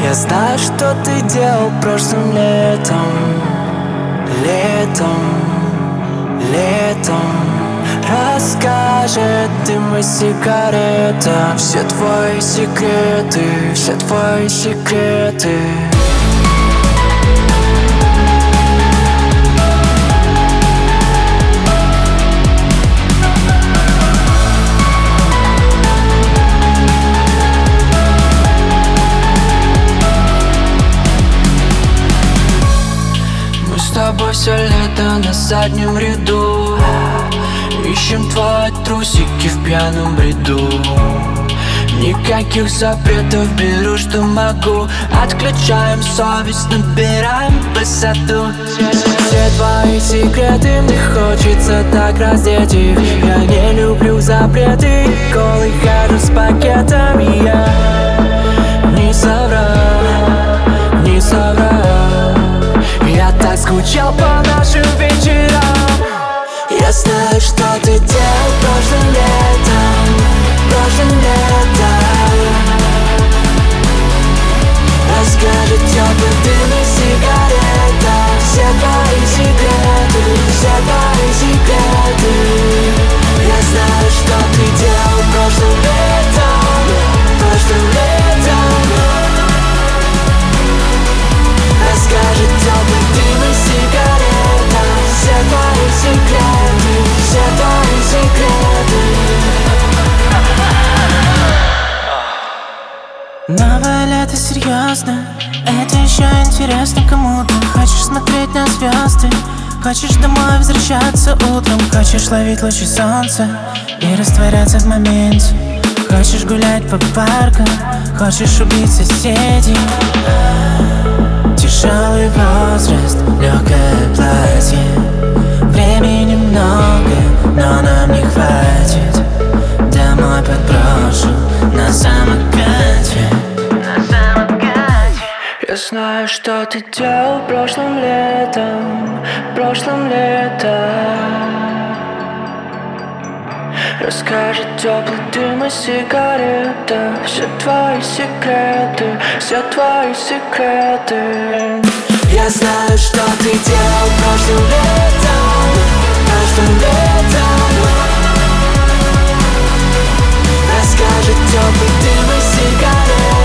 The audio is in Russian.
Я знаю, что ты делал прошлым летом. Летом расскажет дым и сигарета. Все твои секреты. Мы с тобой все лето на заднем ряду, ищем твои трусики в пьяном бреду. Никаких запретов, беру, что могу. Отключаем совесть, набираем высоту. Все твои секреты, мне хочется так раздеть их. Я не люблю запреты, голый хожу с пакетами. Я не соврал. Я так скучал по нашим вечерам. Я знаю, что ты делал прошлым летом. Расскажет теплый дым и сигарета. Все твои секреты. Я знаю, что ты делал прошлым летом. Расскажет теплый дым и сигарета. Все твои секреты. Новое лето серьезно, это еще интересно кому-то. Хочешь смотреть на звезды, хочешь домой возвращаться утром. Хочешь ловить лучи солнца и растворяться в моменте. Хочешь гулять по паркам, хочешь убить соседей. Тяжелый возраст, легкое платье. Времени много, но нам не хватит. Домой подброшу на самокате. Я знаю, что ты делал прошлым летом. Расскажет теплый дым и сигарета. Все твои секреты. Я знаю, что ты делал прошлым летом. Расскажет теплый дым и сигарета.